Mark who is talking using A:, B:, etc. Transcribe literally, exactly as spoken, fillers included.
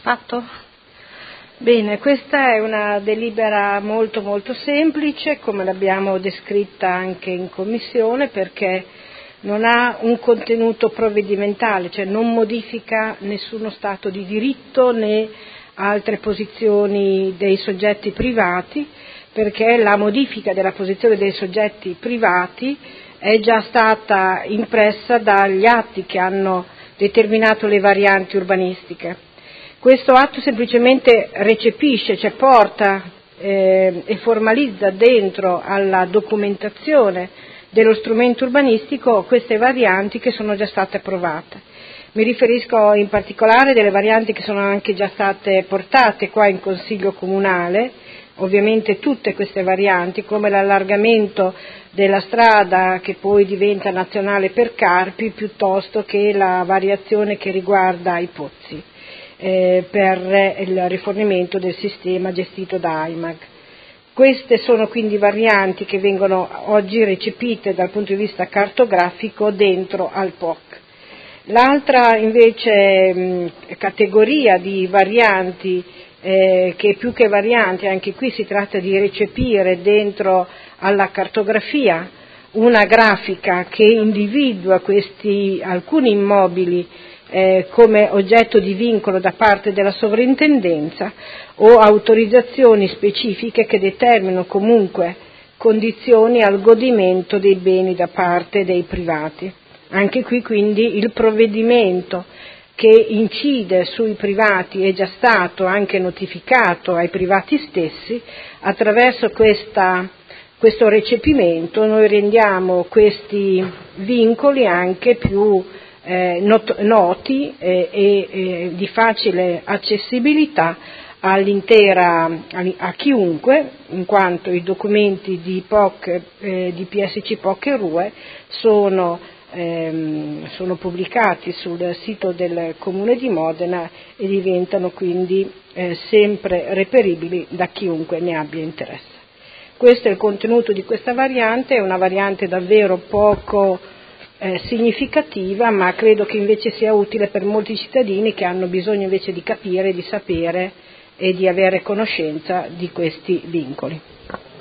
A: Fatto? Bene, questa è una delibera molto molto semplice, come l'abbiamo descritta anche in commissione, perché non ha un contenuto provvedimentale, cioè non modifica nessuno stato di diritto né altre posizioni dei soggetti privati, perché la modifica della posizione dei soggetti privati è già stata impressa dagli atti che hanno determinato le varianti urbanistiche. Questo atto semplicemente recepisce, cioè porta eh, e formalizza dentro alla documentazione dello strumento urbanistico queste varianti che sono già state approvate. Mi riferisco in particolare delle varianti che sono anche già state portate qua in Consiglio Comunale, ovviamente tutte queste varianti, come l'allargamento della strada che poi diventa nazionale per Carpi, piuttosto che la variazione che riguarda i pozzi. Eh, per il rifornimento del sistema gestito da I M A G. Queste sono quindi varianti che vengono oggi recepite dal punto di vista cartografico dentro al P O C. L'altra invece mh, categoria di varianti, eh, che più che varianti, anche qui si tratta di recepire dentro alla cartografia una grafica che individua questi alcuni immobili Eh, come oggetto di vincolo da parte della sovrintendenza o autorizzazioni specifiche che determinano comunque condizioni al godimento dei beni da parte dei privati. Anche qui quindi il provvedimento che incide sui privati è già stato anche notificato ai privati stessi. Attraverso questa, questo recepimento noi rendiamo questi vincoli anche più Eh, not- noti eh, e eh, di facile accessibilità all'intera, a, a chiunque, in quanto i documenti di P O C, eh, di P S C P O C e R U E sono, ehm, sono pubblicati sul sito del Comune di Modena e diventano quindi eh, sempre reperibili da chiunque ne abbia interesse. Questo è il contenuto di questa variante, è una variante davvero poco Eh, significativa, ma credo che invece sia utile per molti cittadini che hanno bisogno invece di capire, di sapere e di avere conoscenza di questi vincoli.